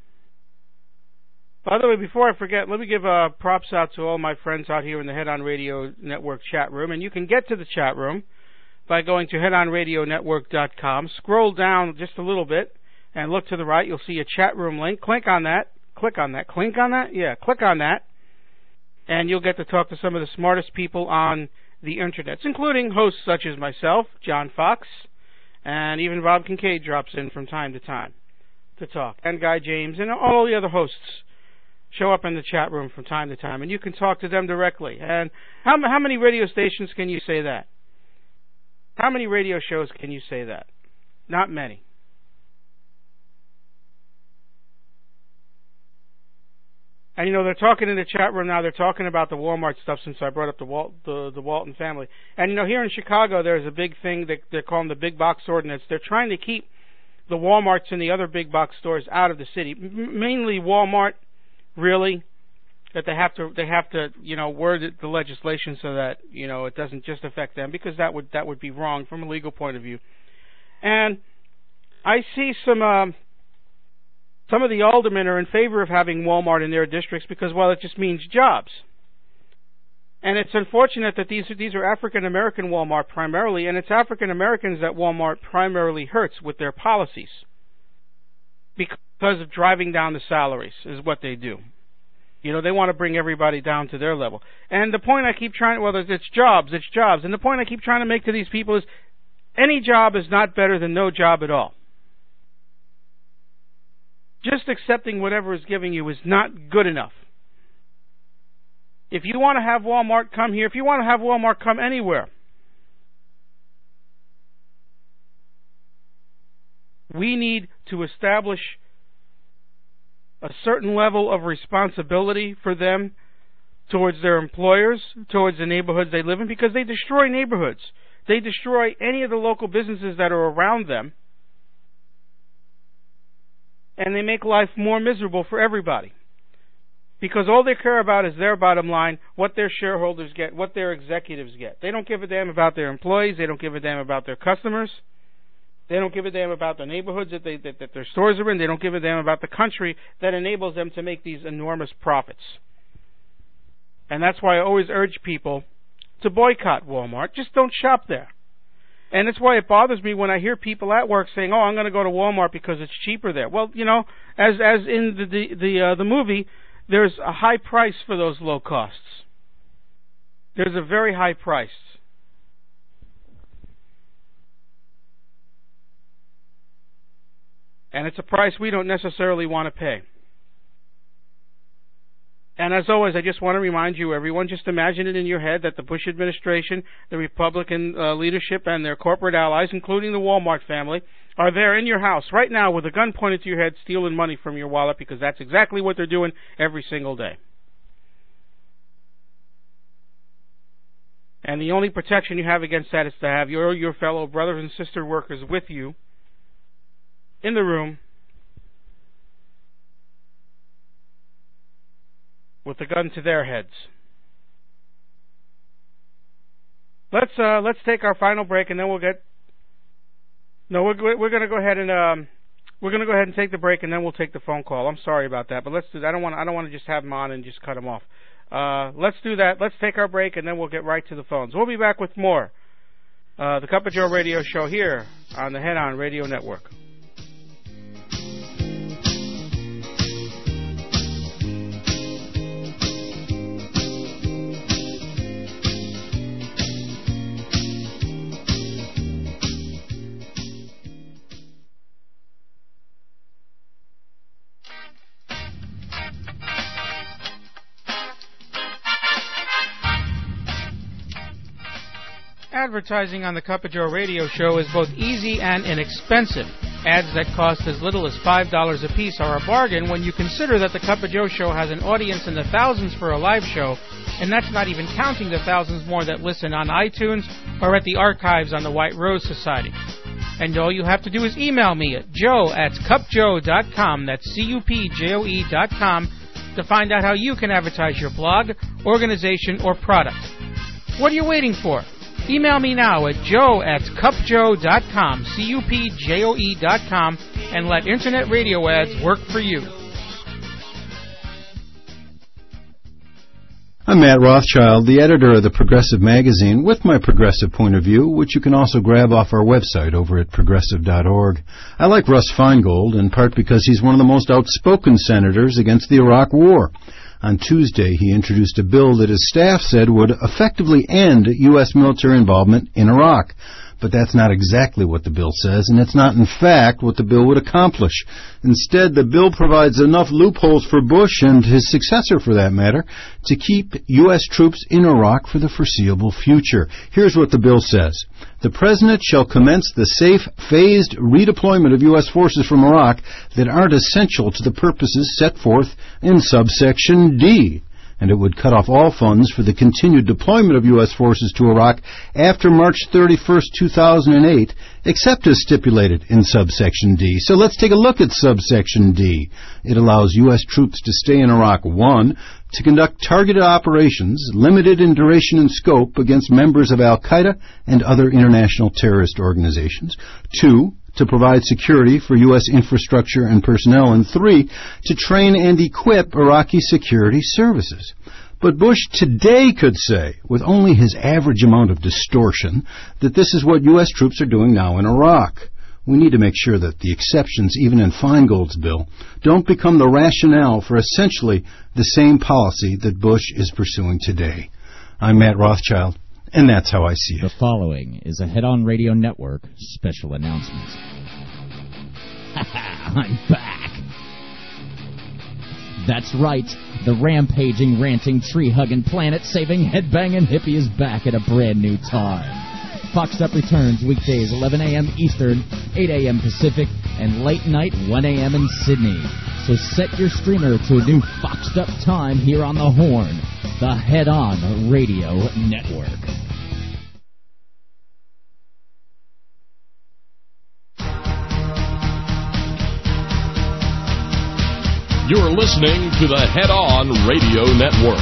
By the way, before I forget, let me give props out to all my friends out here in the Head On Radio Network chat room. And you can get to the chat room by going to headonradionetwork.com. Scroll down just a little bit and look to the right. You'll see a chat room link. Click on that. Click on that. Click on that? Yeah, click on that. And you'll get to talk to some of the smartest people on the Internet, including hosts such as myself, John Fox, and even Bob Kincaid drops in from time to time to talk. And Guy James and all the other hosts show up in the chat room from time to time, and you can talk to them directly. And how many radio stations can you say that? How many radio shows can you say that? Not many. And they're talking in the chat room now. They're talking about the Walmart stuff since I brought up the Walton family. And here in Chicago, there's a big thing that they're calling the big box ordinance. They're trying to keep the Walmarts and the other big box stores out of the city. Mainly Walmart. Really, that they have to word the legislation so that it doesn't just affect them, because that would be wrong from a legal point of view. And I see some of the aldermen are in favor of having Walmart in their districts because, well, it just means jobs. And it's unfortunate that these are African American Walmart primarily, and it's African Americans that Walmart primarily hurts with their policies. Because of driving down the salaries is what they do. They want to bring everybody down to their level. And the point I keep trying, it's jobs. And the point I keep trying to make to these people is any job is not better than no job at all. Just accepting whatever is giving you is not good enough. If you want to have Walmart come here, if you want to have Walmart come anywhere, we need to establish a certain level of responsibility for them towards their employers, towards the neighborhoods they live in, because they destroy neighborhoods. They destroy any of the local businesses that are around them, and they make life more miserable for everybody. Because all they care about is their bottom line, what their shareholders get, what their executives get. They don't give a damn about their employees. They don't give a damn about their customers. They don't give a damn about the neighborhoods that their stores are in. They don't give a damn about the country that enables them to make these enormous profits. And that's why I always urge people to boycott Walmart. Just don't shop there. And that's why it bothers me when I hear people at work saying, "Oh, I'm going to go to Walmart because it's cheaper there." Well, as in the movie, there's a high price for those low costs. There's a very high price. And it's a price we don't necessarily want to pay. And as always, I just want to remind you, everyone, just imagine it in your head that the Bush administration, the Republican leadership, and their corporate allies, including the Walmart family, are there in your house right now with a gun pointed to your head, stealing money from your wallet, because that's exactly what they're doing every single day. And the only protection you have against that is to have your fellow brothers and sister workers with you in the room, with the gun to their heads. Let's take our final break, and then we'll get. No, we're going to go ahead and take the break, and then we'll take the phone call. I'm sorry about that, but let's do that. I don't want to just have them on and just cut them off. Let's do that. Let's take our break, and then we'll get right to the phones. We'll be back with more. The Cup of Joe radio show here on the Head On Radio Network. Advertising on the Cup of Joe radio show is both easy and inexpensive. Ads that cost as little as $5 a piece are a bargain when you consider that the Cup of Joe show has an audience in the thousands for a live show, and that's not even counting the thousands more that listen on iTunes or at the archives on the White Rose Society. And all you have to do is email me at joe@cupjoe.com, that's CUPJOE.com, to find out how you can advertise your blog, organization, or product. What are you waiting for? Email me now at joe@cupjoe.com, CUPJOE.com, and let Internet radio ads work for you. I'm Matt Rothschild, the editor of the Progressive Magazine, with my progressive point of view, which you can also grab off our website over at progressive.org. I like Russ Feingold, in part because he's one of the most outspoken senators against the Iraq War. On Tuesday, he introduced a bill that his staff said would effectively end U.S. military involvement in Iraq. But that's not exactly what the bill says, and it's not, in fact, what the bill would accomplish. Instead, the bill provides enough loopholes for Bush, and his successor for that matter, to keep U.S. troops in Iraq for the foreseeable future. Here's what the bill says. The President shall commence the safe, phased redeployment of U.S. forces from Iraq that aren't essential to the purposes set forth in subsection D. And it would cut off all funds for the continued deployment of U.S. forces to Iraq after March 31st, 2008, except as stipulated in subsection D. So let's take a look at subsection D. It allows U.S. troops to stay in Iraq, 1, to conduct targeted operations, limited in duration and scope, against members of al-Qaeda and other international terrorist organizations, 2, to provide security for U.S. infrastructure and personnel, and 3, to train and equip Iraqi security services. But Bush today could say, with only his average amount of distortion, that this is what U.S. troops are doing now in Iraq. We need to make sure that the exceptions, even in Feingold's bill, don't become the rationale for essentially the same policy that Bush is pursuing today. I'm Matt Rothschild, and that's how I see it. The following is a Head On Radio Network special announcement. I'm back. That's right. The rampaging, ranting, tree-hugging, planet-saving, headbanging hippie is back at a brand new time. Foxed Up returns weekdays 11 a.m. Eastern, 8 a.m. Pacific, and late night 1 a.m. in Sydney. So set your streamer to a new Foxed Up time here on the Horn, the Head On Radio Network. You're listening to the Head On Radio Network.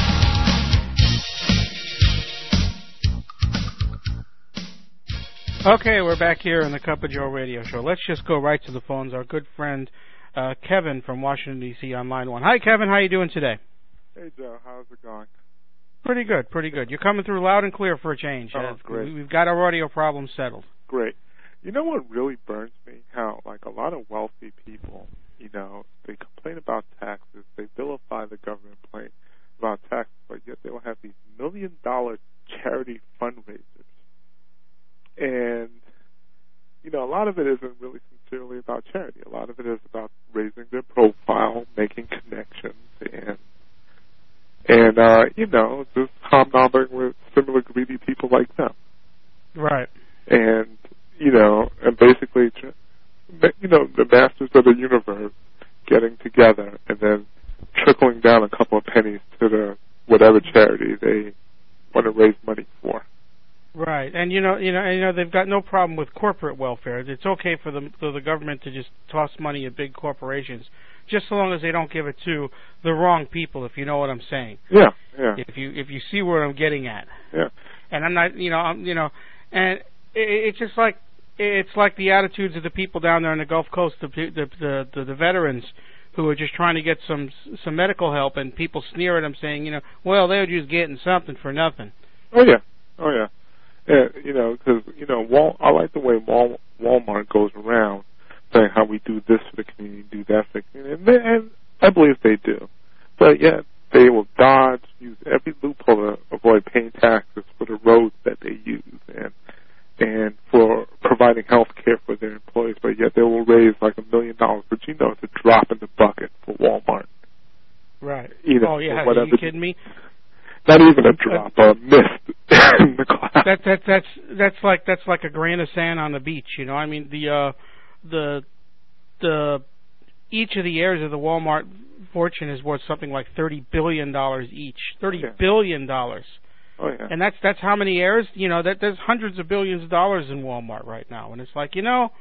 Okay, we're back here on the Cup of Joe radio show. Let's just go right to the phones. Our good friend Kevin from Washington, D.C. on line 1. Hi, Kevin. How are you doing today? Hey, Joe. How's it going? Pretty good, pretty good. You're coming through loud and clear for a change. Oh, great. We've got our audio problems settled. Great. You know what really burns me? How, like, a lot of wealthy people, you know, they complain about taxes. They vilify the government, complain about taxes, but yet they will have these $1 million charity fundraisers. And, you know, a lot of it isn't really sincerely about charity. A lot of it is about raising their profile, making connections, and you know, just hobnobbing with similar greedy people like them. Right. And, you know, and basically, you know, the masters of the universe getting together and then trickling down a couple of pennies to the whatever charity they want to raise money for. Right, and you know, they've got no problem with corporate welfare. It's okay for the government to just toss money at big corporations. just so long as they don't give it to the wrong people, if you know what I'm saying. Yeah. If you see where I'm getting at. Yeah. And I'm not, and it's just like the attitudes of the people down there on the Gulf Coast, the veterans who are just trying to get some medical help, and people sneer at them saying, well, they're just getting something for nothing. Oh yeah. Yeah, because I like the way Walmart goes around saying how we do this for the community, do that for the community, and I believe they do. But yet they will use every loophole to avoid paying taxes for the roads that they use and for providing health care for their employees. But yet they will raise like $1 million, but it's a drop in the bucket for Walmart. Right. Oh yeah, are you kidding me? Not even a drop, a mist in the cloud. That's like a grain of sand on the beach. I mean, the each of the heirs of the Walmart fortune is worth something like $30 billion each. $30 billion. Oh yeah. And that's how many heirs? There's hundreds of billions of dollars in Walmart right now, and it's like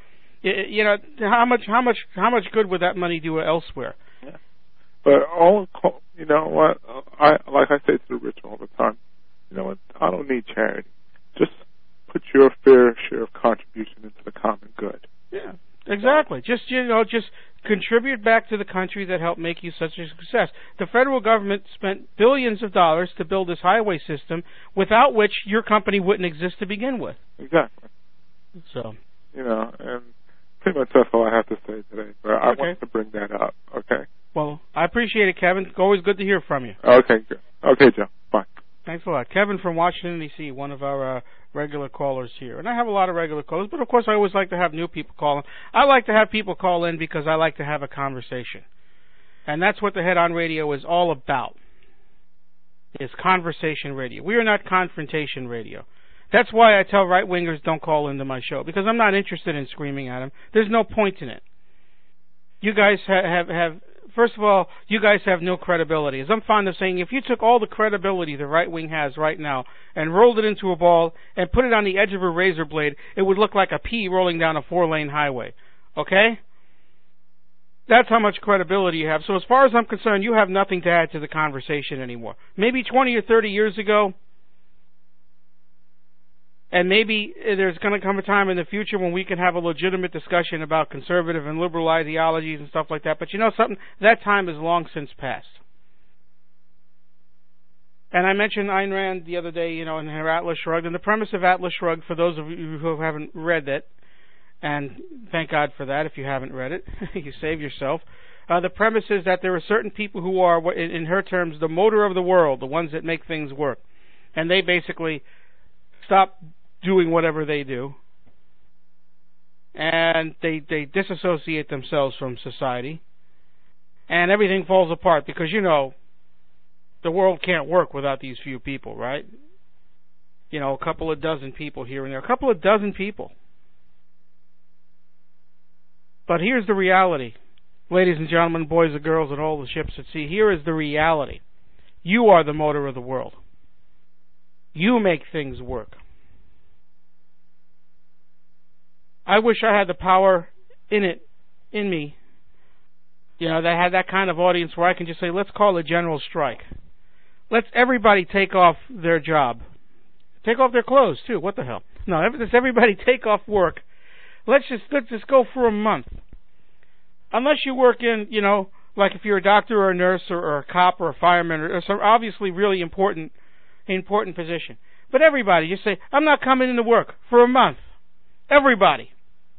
how much good would that money do elsewhere? Yeah. But what? Like I say to the rich all the time, what? I don't need charity. Just put your fair share of contribution into the common good. Yeah, exactly. Just contribute back to the country that helped make you such a success. The federal government spent billions of dollars to build this highway system, without which your company wouldn't exist to begin with. Exactly. So. And pretty much that's all I have to say today. But I wanted to bring that up. Okay. Well, I appreciate it, Kevin. It's always good to hear from you. Okay, good. Okay, Joe. Bye. Thanks a lot. Kevin from Washington, D.C., one of our regular callers here. And I have a lot of regular callers, but of course I always like to have new people call in. I like to have people call in because I like to have a conversation. And that's what the Head On Radio is all about. It's conversation radio. We are not confrontation radio. That's why I tell right-wingers don't call into my show, because I'm not interested in screaming at them. There's no point in it. You guys have first of all, you guys have no credibility. As I'm fond of saying, if you took all the credibility the right wing has right now and rolled it into a ball and put it on the edge of a razor blade, it would look like a pea rolling down a 4-lane highway. Okay? That's how much credibility you have. So as far as I'm concerned, you have nothing to add to the conversation anymore. Maybe 20 or 30 years ago, and maybe there's going to come a time in the future when we can have a legitimate discussion about conservative and liberal ideologies and stuff like that. But you know something? That time is long since past. And I mentioned Ayn Rand the other day, in her Atlas Shrugged. And the premise of Atlas Shrugged, for those of you who haven't read it, and thank God for that if you haven't read it, you save yourself. The premise is that there are certain people who are, in her terms, the motor of the world, the ones that make things work. And they basically stop doing whatever they do, and they disassociate themselves from society, and everything falls apart because, the world can't work without these few people, right? A couple of dozen people here and there, a couple of dozen people. But here's the reality, ladies and gentlemen, boys and girls, and all the ships at sea. Here is the reality. You are the motor of the world. You make things work. I wish I had the power in me, that had that kind of audience where I can just say, let's call a general strike. Let's everybody take off their job. Take off their clothes, too. What the hell? No, let's everybody take off work. Let's just go for a month. Unless you work in, like if you're a doctor or a nurse or a cop or a fireman or some obviously really important position. But everybody, just say, I'm not coming into work for a month. Everybody.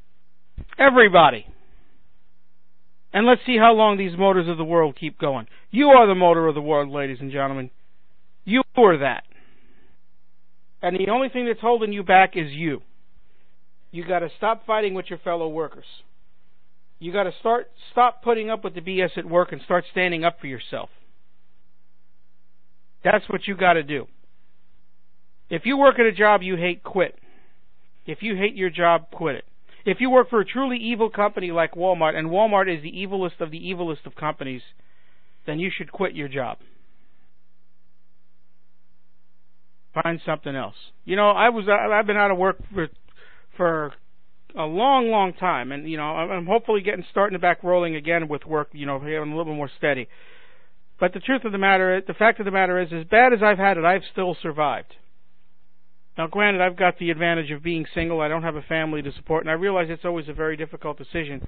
And let's see how long these motors of the world keep going. You are the motor of the world, ladies and gentlemen. You are that. And the only thing that's holding you back is you. You got to stop fighting with your fellow workers. You got to stop putting up with the BS at work and start standing up for yourself. That's what you got to do. If you work at a job you hate, quit. If you hate your job, quit it. If you work for a truly evil company like Walmart, and Walmart is the evilest of companies, then you should quit your job. Find something else. I've been out of work for a long, long time, and I'm hopefully starting back rolling again with work, getting a little bit more steady. But the fact of the matter is, as bad as I've had it, I've still survived. Now, granted, I've got the advantage of being single. I don't have a family to support, and I realize it's always a very difficult decision.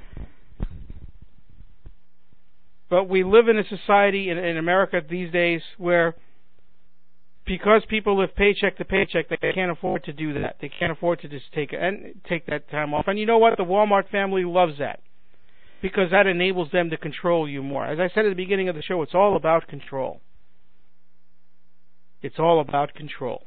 But we live in a society in America these days where, because people live paycheck to paycheck, they can't afford to do that. They can't afford to just take that time off. And you know what? The Walmart family loves that, because that enables them to control you more. As I said at the beginning of the show, it's all about control. It's all about control.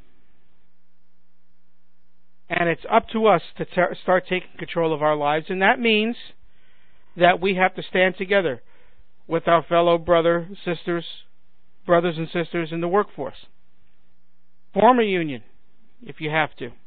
And it's up to us to start taking control of our lives, and that means that we have to stand together with our fellow brothers and sisters in the workforce. Form a union if you have to.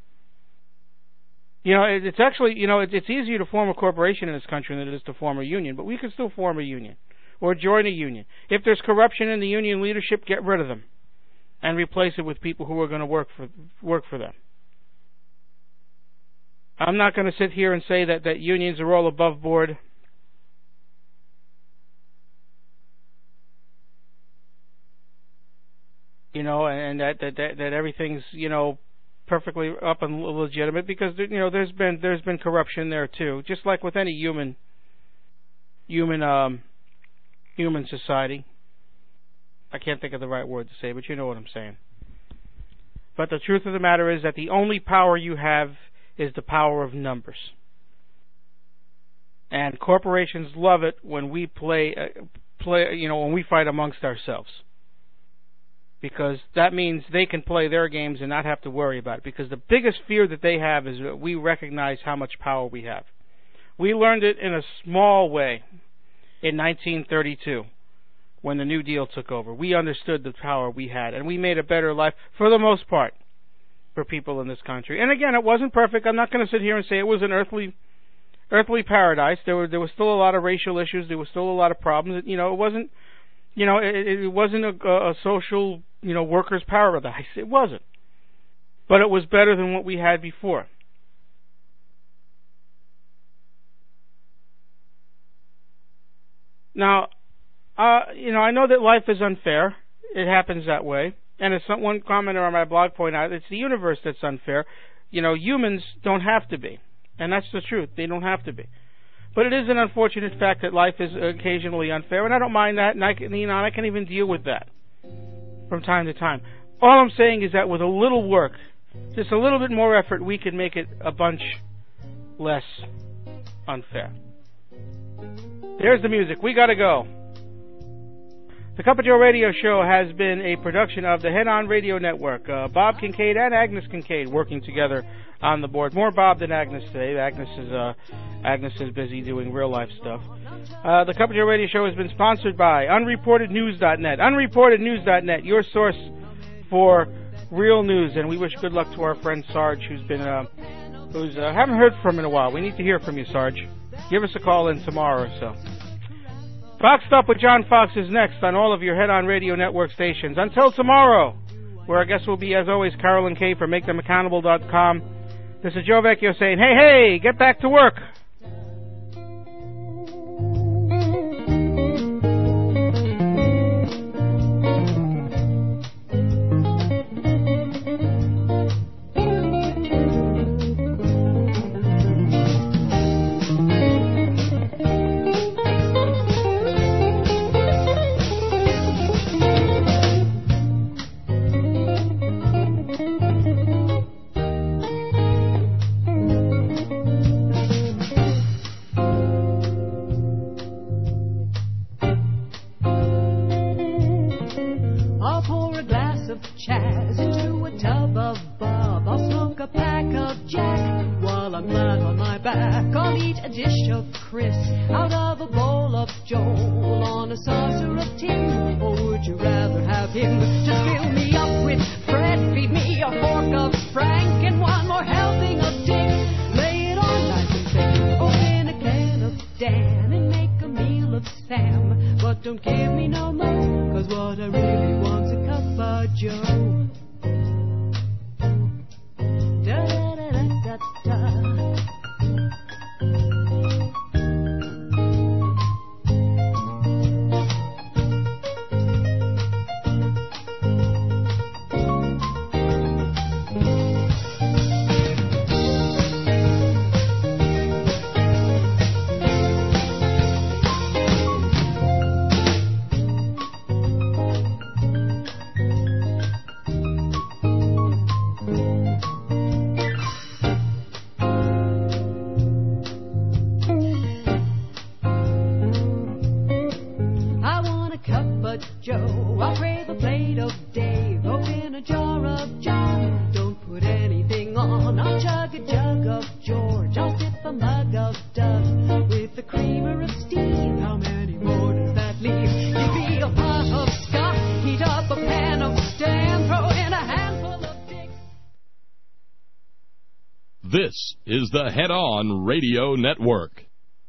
It's actually, it's easier to form a corporation in this country than it is to form a union, but we can still form a union or join a union. If there's corruption in the union leadership, get rid of them and replace it with people who are going to work for them. I'm not going to sit here and say that unions are all above board. And that everything's, perfectly up and legitimate, because there's been corruption there too, just like with any human society. I can't think of the right word to say, but you know what I'm saying. But the truth of the matter is that the only power you have is the power of numbers. And corporations love it when we when we fight amongst ourselves, because that means they can play their games and not have to worry about it. Because the biggest fear that they have is that we recognize how much power we have. We learned it in a small way in 1932 when the New Deal took over. We understood the power we had, and we made a better life, for the most part, for people in this country. And again, it wasn't perfect. I'm not going to sit here and say it was an earthly paradise. There was still a lot of racial issues. There was still a lot of problems. It wasn't. It wasn't a social, workers' paradise. It wasn't. But it was better than what we had before. Now, I know that life is unfair. It happens that way. And as one commenter on my blog pointed out, it's the universe that's unfair. Humans don't have to be. And that's the truth. They don't have to be. But it is an unfortunate fact that life is occasionally unfair, and I don't mind that, and I can even deal with that from time to time. All I'm saying is that with a little work, just a little bit more effort, we can make it a bunch less unfair. There's the music. We gotta go. The Cup of Joe Radio Show has been a production of the Head On Radio Network. Bob Kincaid and Agnes Kincaid working together on the board. More Bob than Agnes today. Agnes is busy doing real life stuff. The Cup of Joe Radio Show has been sponsored by UnreportedNews.net. UnreportedNews.net, your source for real news. And we wish good luck to our friend Sarge, who's haven't heard from in a while. We need to hear from you, Sarge. Give us a call in tomorrow or so. Foxed Up with John Fox is next on all of your Head On Radio Network stations. Until tomorrow, where our guest will be, as always, Carolyn Kay from MakeThemAccountable.com. This is Joe Vecchio saying, hey, get back to work. Don't give me no more, 'cause what I really want's a cup of Joe. Da da da da da da. This is the Head On Radio Network.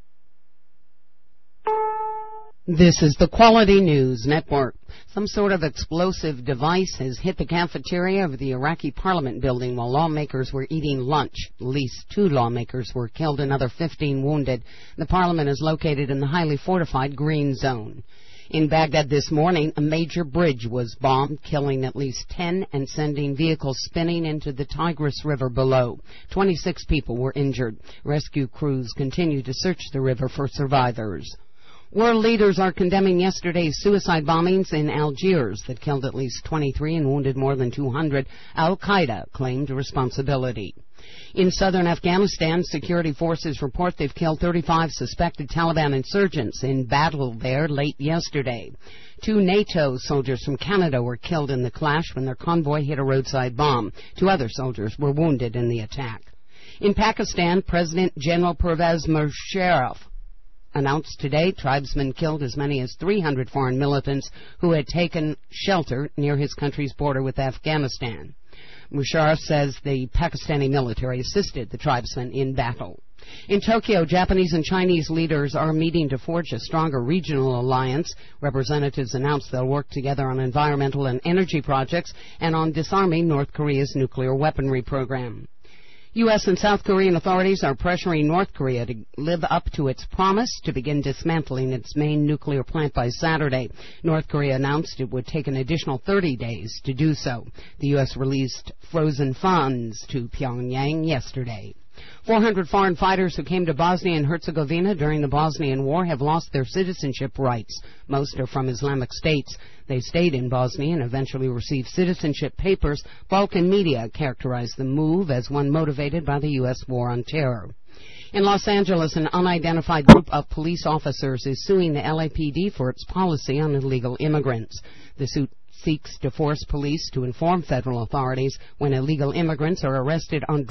This is the Quality News Network. Some sort of explosive device has hit the cafeteria of the Iraqi Parliament building while lawmakers were eating lunch. At least 2 lawmakers were killed, another 15 wounded. The parliament is located in the highly fortified Green Zone. In Baghdad this morning, a major bridge was bombed, killing at least 10 and sending vehicles spinning into the Tigris River below. 26 people were injured. Rescue crews continue to search the river for survivors. World leaders are condemning yesterday's suicide bombings in Algiers that killed at least 23 and wounded more than 200. Al-Qaeda claimed responsibility. In southern Afghanistan, security forces report they've killed 35 suspected Taliban insurgents in battle there late yesterday. 2 NATO soldiers from Canada were killed in the clash when their convoy hit a roadside bomb. 2 other soldiers were wounded in the attack. In Pakistan, President General Pervez Musharraf announced today tribesmen killed as many as 300 foreign militants who had taken shelter near his country's border with Afghanistan. Musharraf says the Pakistani military assisted the tribesmen in battle. In Tokyo, Japanese and Chinese leaders are meeting to forge a stronger regional alliance. Representatives announced they'll work together on environmental and energy projects and on disarming North Korea's nuclear weaponry program. U.S. and South Korean authorities are pressuring North Korea to live up to its promise to begin dismantling its main nuclear plant by Saturday. North Korea announced it would take an additional 30 days to do so. The U.S. released frozen funds to Pyongyang yesterday. 400 foreign fighters who came to Bosnia and Herzegovina during the Bosnian War have lost their citizenship rights. Most are from Islamic states. They stayed in Bosnia and eventually received citizenship papers. Balkan media characterized the move as one motivated by the U.S. war on terror. In Los Angeles, an unidentified group of police officers is suing the LAPD for its policy on illegal immigrants. The suit seeks to force police to inform federal authorities when illegal immigrants are arrested on